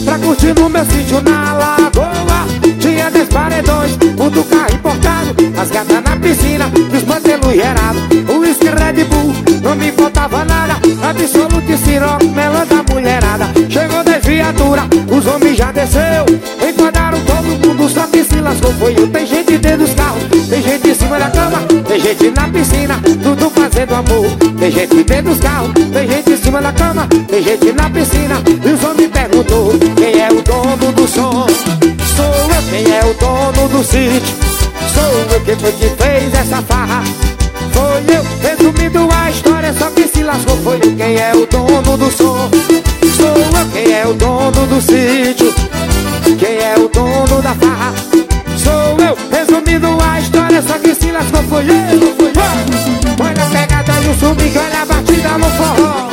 pra curtir no meu sítio na lagoa. Tinha 10 paredões, muito carro importado, as gatas na piscina, os mantelos gerados, o whisky Red Bull, não me faltava nada, absolute Ciroc, melão da mulherada. Chegou 10 viaturas, os homens já desceu, enquadraram todo mundo, só que se lascou foi eu. Tem gente dentro dos carros, tem gente em cima da cama, tem gente na piscina, tudo fazendo amor. Tem gente dentro dos carros, tem gente em cima da cama, tem gente na piscina, e os homens perguntou: quem é o dono do som? Sou eu. Quem é o dono do sítio? Sou eu. Quem foi que fez essa farra? Foi eu. Resumindo a história, só que se lascou foi eu. Quem é o dono do som? Sou eu. Quem é o dono do sítio? Quem é o dono da farra? Sou eu. Resumindo a história, só que se lascou foi eu. Foi eu. Olha a pegada e o swing, olha a batida no forró.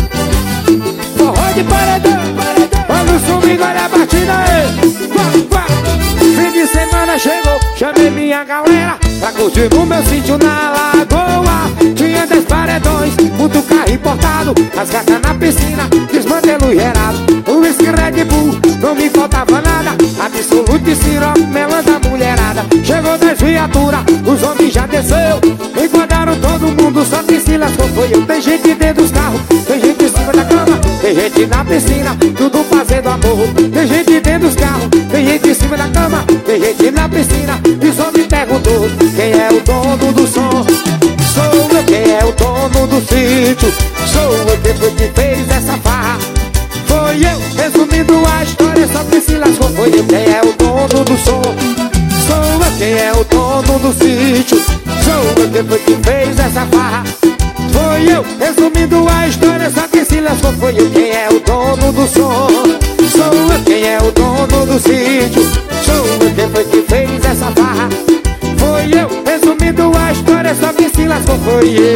Forró de paredão. Olha o swing, olha a batida aí. Fim de semana chegou, chamei minha galera pra curtir no meu sítio na lagoa. Tinha 10 paredões, muito carro importado, as gatas na piscina, desmantelo gerado, o whisky Red Bull, não me faltava nada, absolute Ciroc, melão da mulherada. Chegou 10 viaturas, os homens já desceu, enquadraram todo mundo, só que se lascou foi eu. Tem gente dentro dos carros, tem gente em cima da cama, tem gente na piscina, tudo fazendo amor. Tem gente dentro dos carros, tem gente em cima da cama, tem gente na piscina, e só me perguntou: quem é o dono do som? Sou eu. Quem é o dono do sítio? Sou eu. Quem foi que fez essa farra? Foi eu. Resumindo a história, só que se lascou foi eu. Quem é o dono do som? Sou eu. Quem é o dono do sítio? Sou eu. Quem foi que fez essa farra? Foi eu. Resumindo a história, só que se lascou foi eu. Quem é o dono do som? Sou eu. Quem é o dono do sítio? Sou eu. Quem foi que fez essa farra? Foi eu. Resumindo a história, só que se lascou foi eu.